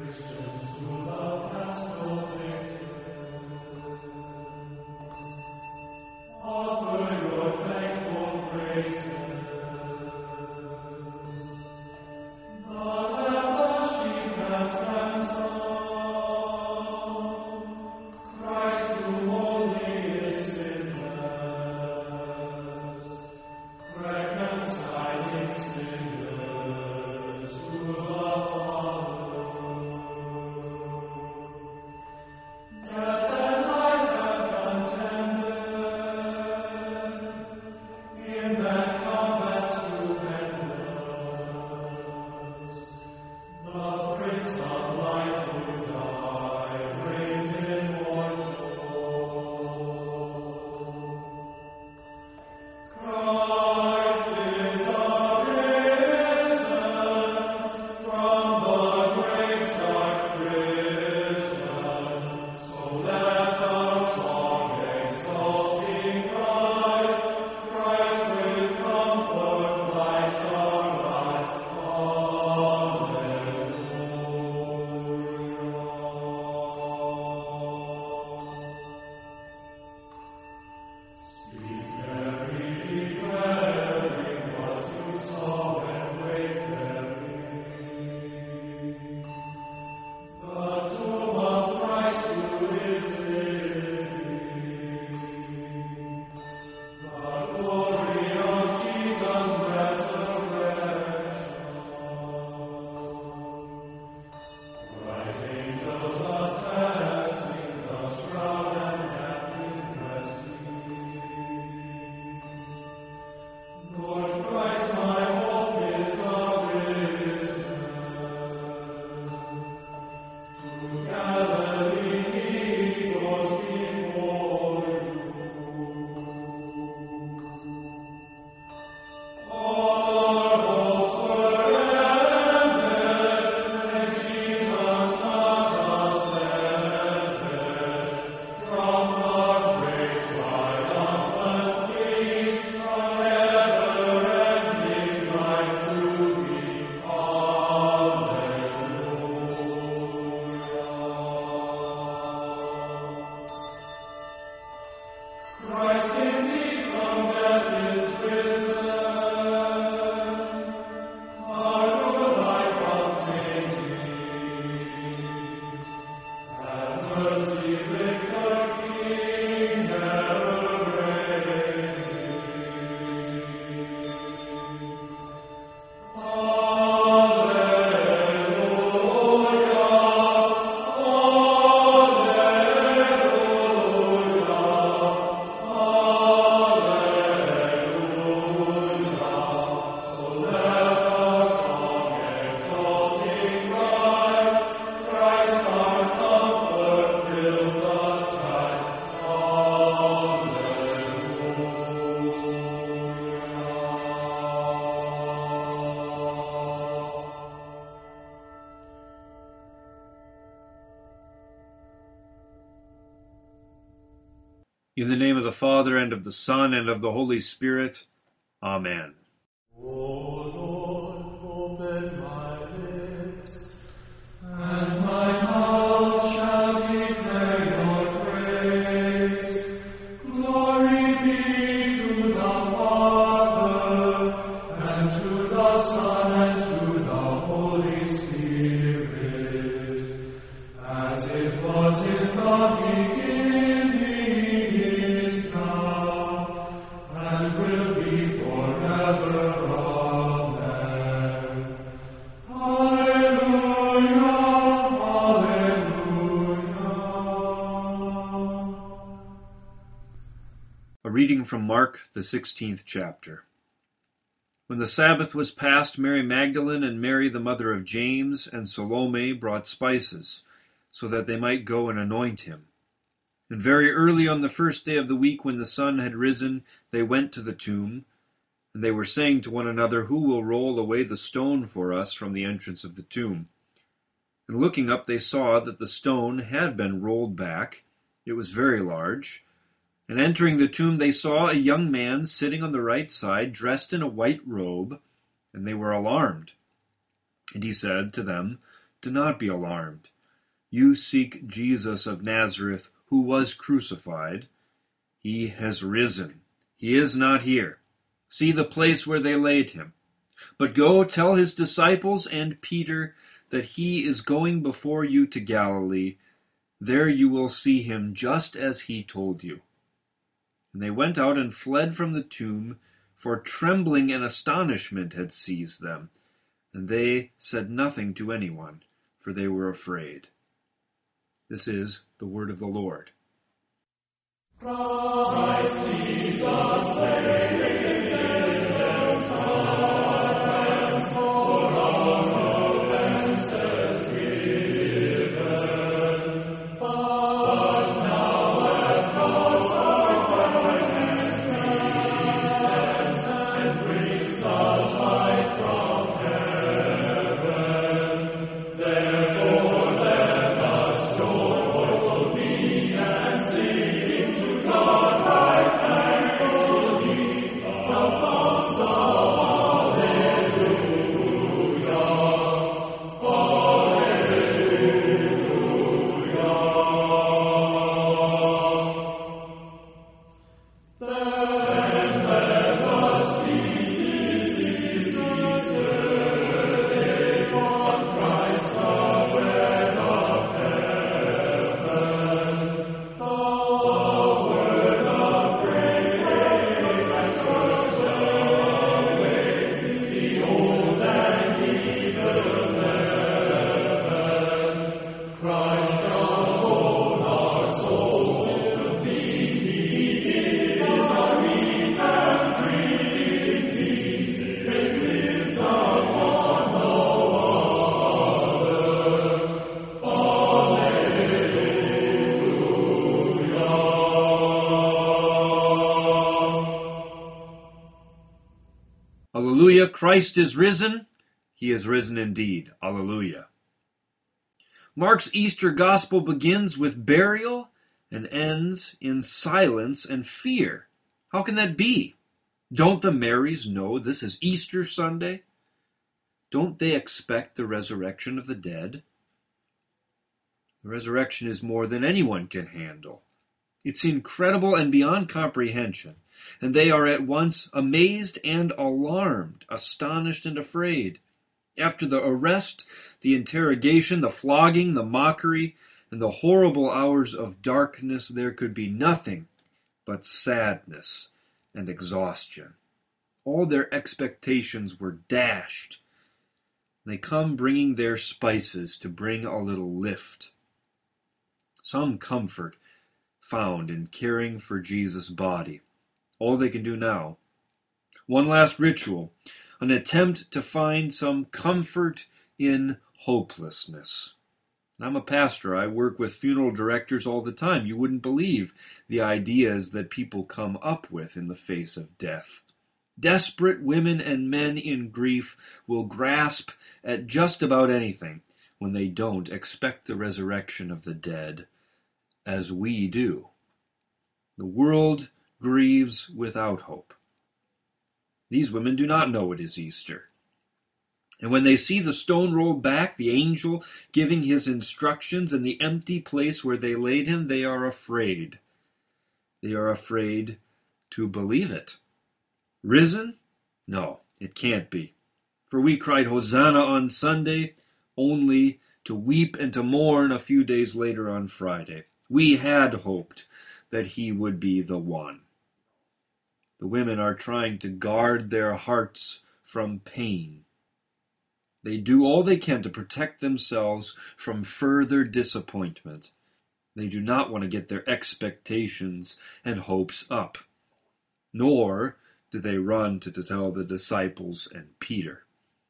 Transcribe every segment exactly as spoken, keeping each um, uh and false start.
In the name of the Father, and of the Son, and of the Holy Spirit. Amen. O Lord, open my lips, and my mouth shall declare your praise. Glory be to the Father, and to the Son, and to the Holy Spirit, as it was in the beginning, reading from Mark, the sixteenth chapter. When the Sabbath was past, Mary Magdalene and Mary, the mother of James, and Salome brought spices, so that they might go and anoint him. And very early on the first day of the week, when the sun had risen, they went to the tomb, and they were saying to one another, "Who will roll away the stone for us from the entrance of the tomb?" And looking up, they saw that the stone had been rolled back. It was very large. And entering the tomb, they saw a young man sitting on the right side, dressed in a white robe, and they were alarmed. And he said to them, Do not be alarmed. You seek Jesus of Nazareth, who was crucified. He has risen. He is not here. See the place where they laid him. But go tell his disciples and Peter that he is going before you to Galilee. There you will see him just as he told you." And they went out and fled from the tomb, for trembling and astonishment had seized them. And they said nothing to anyone, for they were afraid. This is the word of the Lord. Christ Jesus, Savior. Alleluia, Christ is risen. He is risen indeed. Alleluia. Mark's Easter gospel begins with burial and ends in silence and fear. How can that be? Don't the Marys know this is Easter Sunday? Don't they expect the resurrection of the dead? The resurrection is more than anyone can handle. It's incredible and beyond comprehension, and they are at once amazed and alarmed, astonished and afraid. After the arrest, the interrogation, the flogging, the mockery, and the horrible hours of darkness, there could be nothing but sadness and exhaustion. All their expectations were dashed. They come bringing their spices to bring a little lift. Some comfort found in caring for Jesus' body. All they can do now. One last ritual, an attempt to find some comfort in hopelessness. I'm a pastor. I work with funeral directors all the time. You wouldn't believe the ideas that people come up with in the face of death. Desperate women and men in grief will grasp at just about anything when they don't expect the resurrection of the dead, as we do. The world grieves without hope. These women do not know it is Easter. And when they see the stone rolled back, the angel giving his instructions, and the empty place where they laid him, they are afraid. They are afraid to believe it. Risen? No, it can't be. For we cried Hosanna on Sunday, only to weep and to mourn a few days later on Friday. We had hoped that he would be the one. The women are trying to guard their hearts from pain. They do all they can to protect themselves from further disappointment. They do not want to get their expectations and hopes up. Nor do they run to, to tell the disciples and Peter.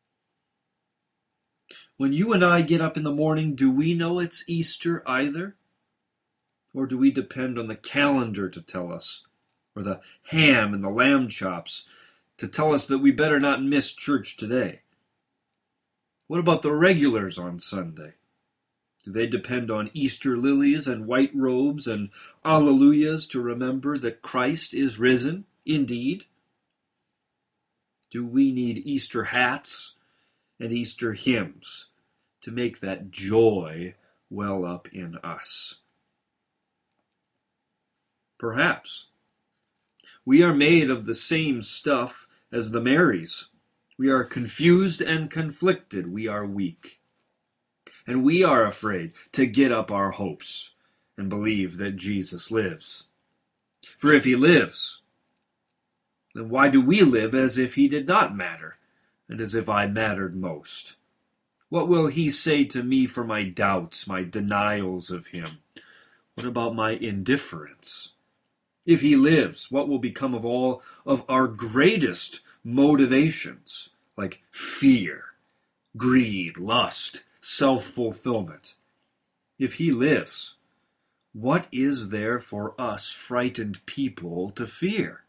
When you and I get up in the morning, do we know it's Easter either? Or do we depend on the calendar to tell us, or the ham and the lamb chops to tell us that we better not miss church today? What about the regulars on Sunday? Do they depend on Easter lilies and white robes and alleluias to remember that Christ is risen indeed? Do we need Easter hats and Easter hymns to make that joy well up in us. Perhaps we are made of the same stuff as the Marys. We are confused and conflicted. We are weak. And we are afraid to get up our hopes and believe that Jesus lives. For if he lives, then why do we live as if he did not matter, and as if I mattered most? What will he say to me for my doubts, my denials of him? What about my indifference? If he lives, what will become of all of our greatest motivations, like fear, greed, lust, self-fulfillment? If he lives, what is there for us frightened people to fear?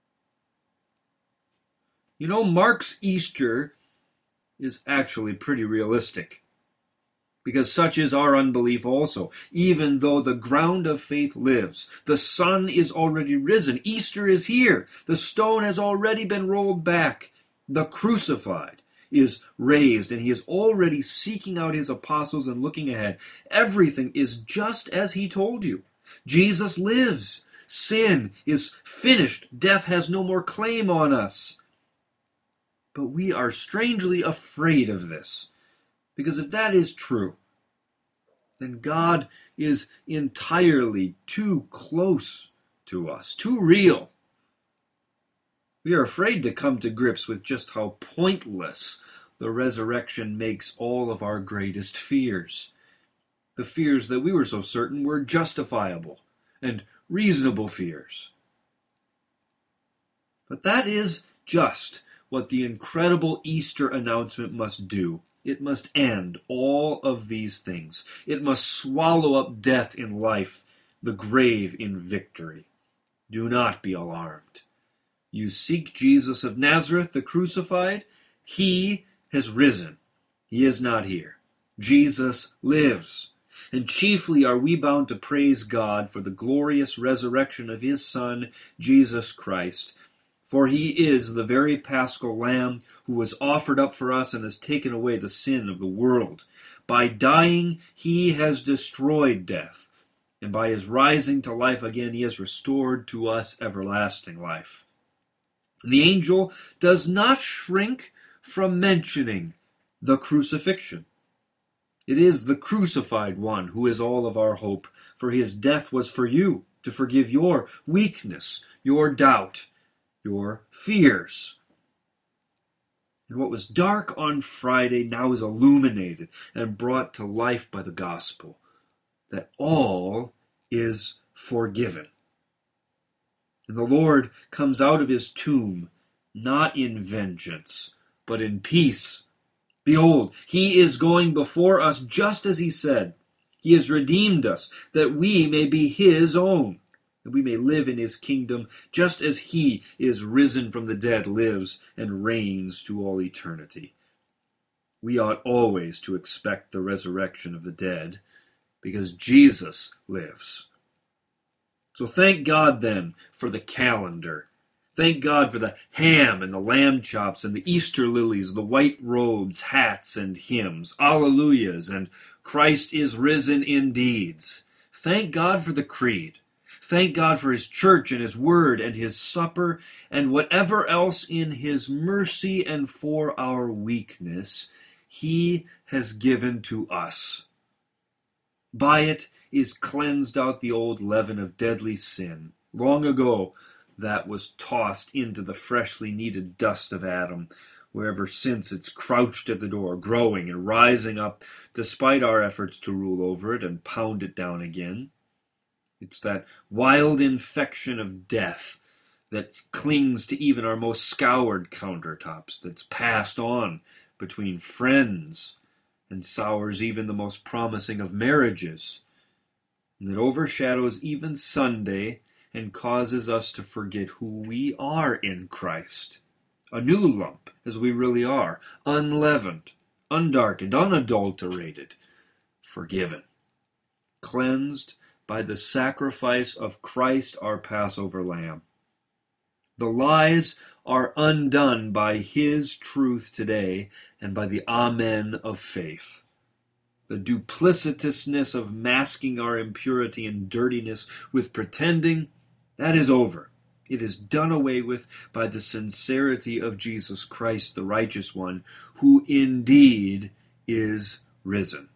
You know, Mark's Easter is actually pretty realistic, because such is our unbelief also. Even though the ground of faith lives, the sun is already risen, Easter is here, the stone has already been rolled back, the crucified is raised, and he is already seeking out his apostles and looking ahead. Everything is just as he told you. Jesus lives. Sin is finished. Death has no more claim on us. But we are strangely afraid of this, because if that is true, then God is entirely too close to us, too real. We are afraid to come to grips with just how pointless the resurrection makes all of our greatest fears. The fears that we were so certain were justifiable and reasonable fears. But that is just what the incredible Easter announcement must do. It must end all of these things. It must swallow up death in life, the grave in victory. Do not be alarmed. You seek Jesus of Nazareth, the crucified. He has risen. He is not here. Jesus lives. And chiefly are we bound to praise God for the glorious resurrection of his Son, Jesus Christ. For he is the very Paschal Lamb who was offered up for us and has taken away the sin of the world. By dying, he has destroyed death. And by his rising to life again, he has restored to us everlasting life. The angel does not shrink from mentioning the crucifixion. It is the crucified one who is all of our hope, for his death was for you, to forgive your weakness, your doubt, your fears. And what was dark on Friday now is illuminated and brought to life by the gospel, that all is forgiven. And the Lord comes out of his tomb, not in vengeance, but in peace. Behold, he is going before us just as he said. He has redeemed us, that we may be his own, that we may live in his kingdom, just as he is risen from the dead, lives and reigns to all eternity. We ought always to expect the resurrection of the dead, because Jesus lives. So thank God, then, for the calendar. Thank God for the ham and the lamb chops and the Easter lilies, the white robes, hats, and hymns, alleluias, and Christ is risen indeed. Thank God for the creed. Thank God for his church and his word and his supper and whatever else in his mercy and for our weakness he has given to us. By it is cleansed out the old leaven of deadly sin. Long ago, that was tossed into the freshly kneaded dust of Adam, where ever since it's crouched at the door, growing and rising up, despite our efforts to rule over it and pound it down again. It's that wild infection of death that clings to even our most scoured countertops, that's passed on between friends and sours even the most promising of marriages, and that overshadows even Sunday and causes us to forget who we are in Christ. A new lump, as we really are, unleavened, undarkened, unadulterated, forgiven, cleansed by the sacrifice of Christ our Passover Lamb. The lies are undone by his truth today and by the Amen of faith. The duplicitousness of masking our impurity and dirtiness with pretending, that is over. It is done away with by the sincerity of Jesus Christ, the righteous one, who indeed is risen.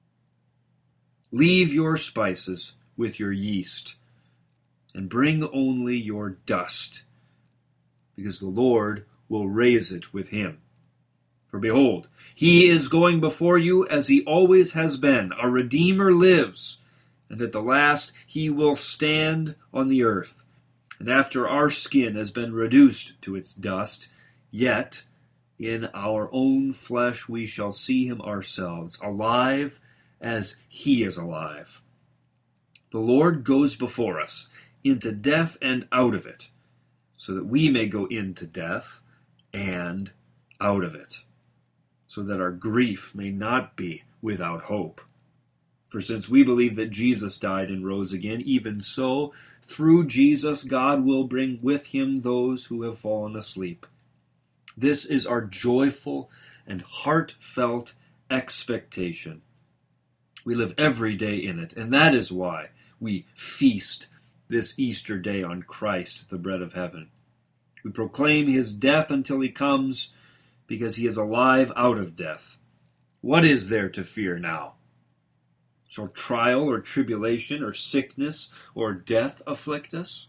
Leave your spices with your yeast, and bring only your dust, because the Lord will raise it with him. For behold, he is going before you as he always has been. A Redeemer lives, and at the last he will stand on the earth. And after our skin has been reduced to its dust, yet in our own flesh we shall see him ourselves, alive as he is alive. The Lord goes before us into death and out of it, so that we may go into death and out of it, so that our grief may not be without hope. For since we believe that Jesus died and rose again, even so, through Jesus, God will bring with him those who have fallen asleep. This is our joyful and heartfelt expectation. We live every day in it, and that is why we feast this Easter day on Christ, the bread of heaven. We proclaim his death until he comes, because he is alive out of death. What is there to fear now? Shall trial or tribulation or sickness or death afflict us?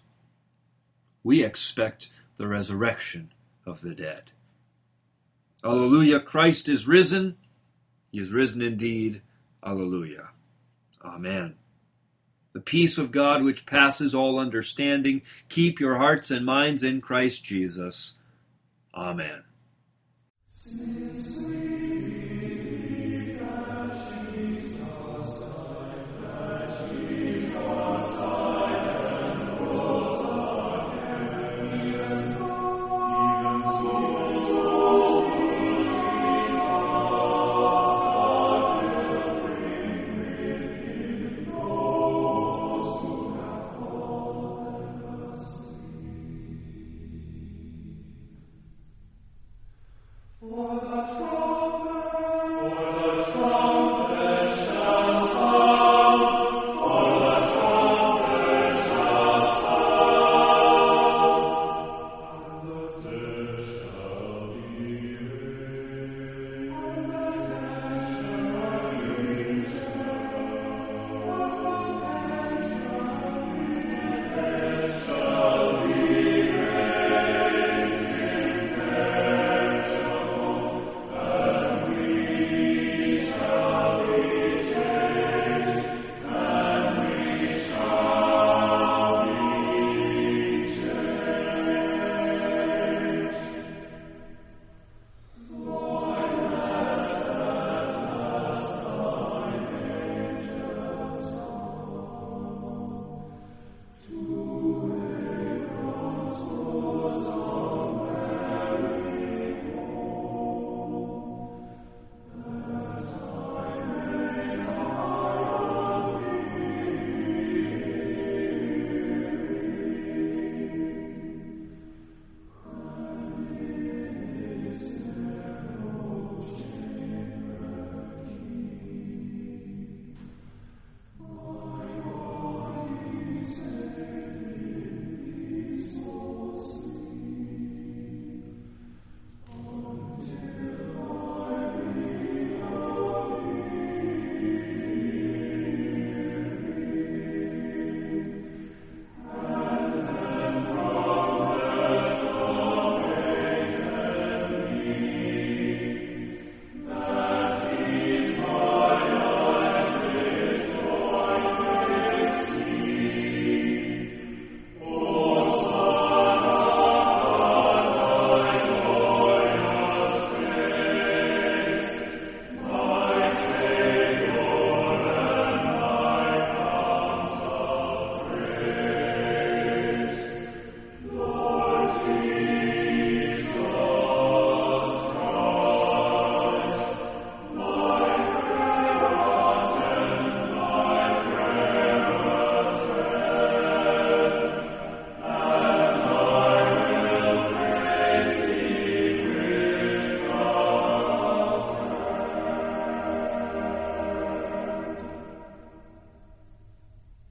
We expect the resurrection of the dead. Alleluia, Christ is risen. He is risen indeed. Alleluia. Amen. The peace of God which passes all understanding, keep your hearts and minds in Christ Jesus. Amen. For the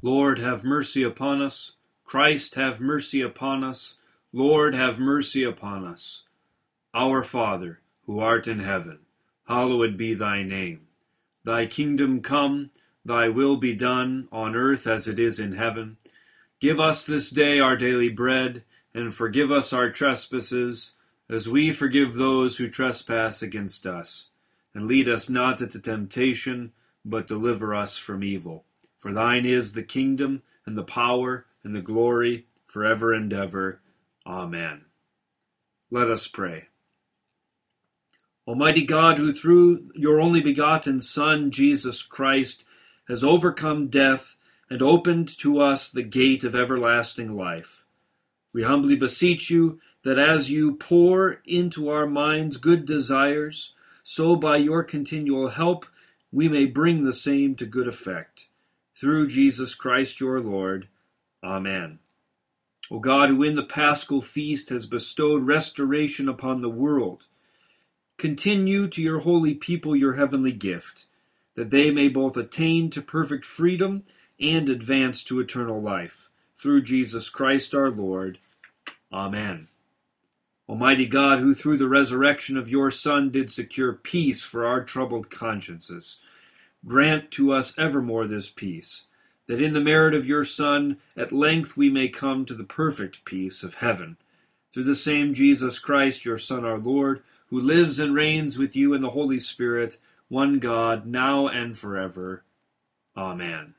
Lord, have mercy upon us. Christ, have mercy upon us. Lord, have mercy upon us. Our Father, who art in heaven, hallowed be thy name. Thy kingdom come, thy will be done, on earth as it is in heaven. Give us this day our daily bread, and forgive us our trespasses, as we forgive those who trespass against us. And lead us not into temptation, but deliver us from evil. For thine is the kingdom, and the power, and the glory, forever and ever. Amen. Let us pray. Almighty God, who through your only begotten Son, Jesus Christ, has overcome death and opened to us the gate of everlasting life, we humbly beseech you that as you pour into our minds good desires, so by your continual help we may bring the same to good effect. Through Jesus Christ your Lord. Amen. O God, who in the Paschal feast has bestowed restoration upon the world, continue to your holy people your heavenly gift, that they may both attain to perfect freedom and advance to eternal life. Through Jesus Christ our Lord. Amen. Almighty God, who through the resurrection of your Son did secure peace for our troubled consciences, grant to us evermore this peace, that in the merit of your Son at length we may come to the perfect peace of heaven. Through the same Jesus Christ, your Son, our Lord, who lives and reigns with you in the Holy Spirit, one God, now and forever. Amen.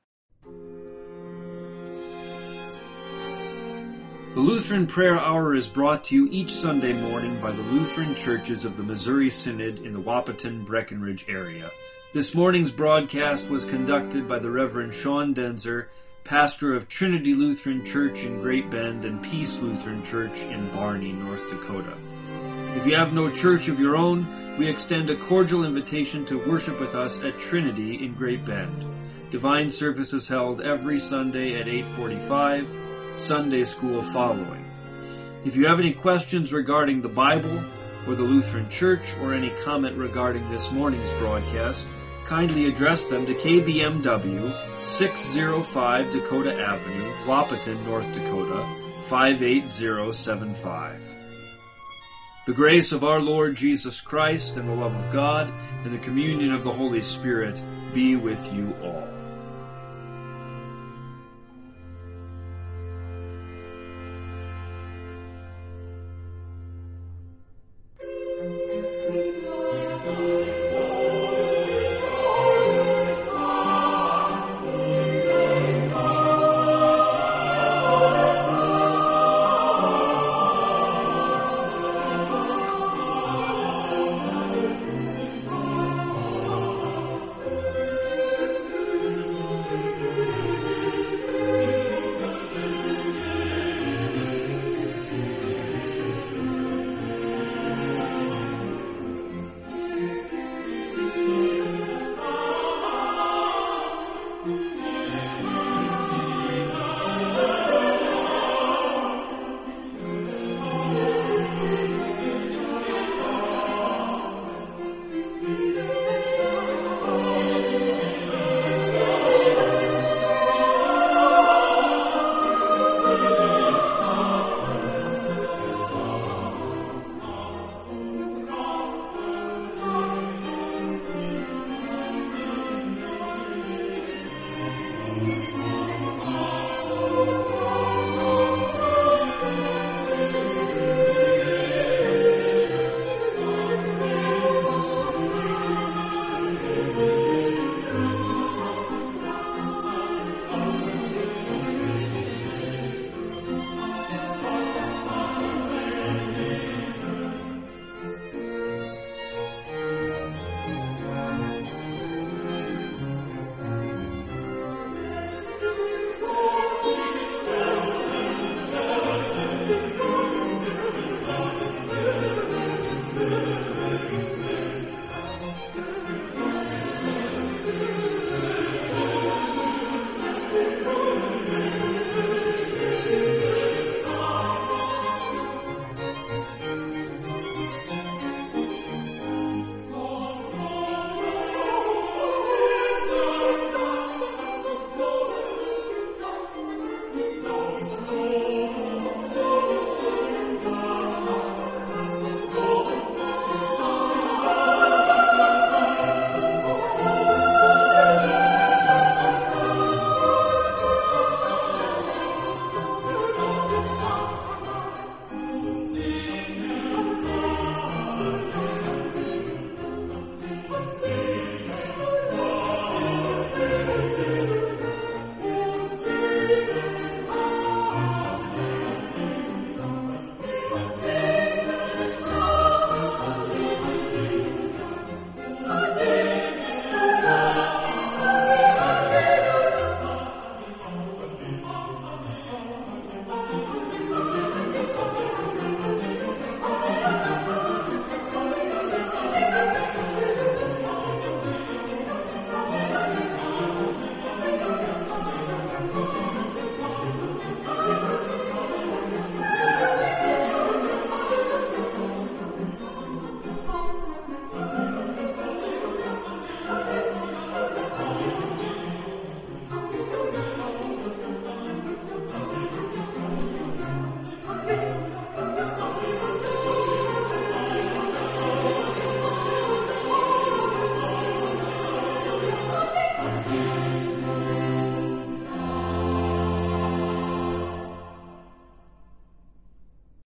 The Lutheran Prayer Hour is brought to you each Sunday morning by the Lutheran Churches of the Missouri Synod in the Wahpeton-Breckenridge area. This morning's broadcast was conducted by the Reverend Sean Denzer, pastor of Trinity Lutheran Church in Great Bend and Peace Lutheran Church in Barney, North Dakota. If you have no church of your own, we extend a cordial invitation to worship with us at Trinity in Great Bend. Divine service is held every Sunday at eight forty-five, Sunday school following. If you have any questions regarding the Bible or the Lutheran Church or any comment regarding this morning's broadcast, kindly address them to K B M W, six oh five Dakota Avenue, Wahpeton, North Dakota, five eight zero seven five. The grace of our Lord Jesus Christ and the love of God and the communion of the Holy Spirit be with you all.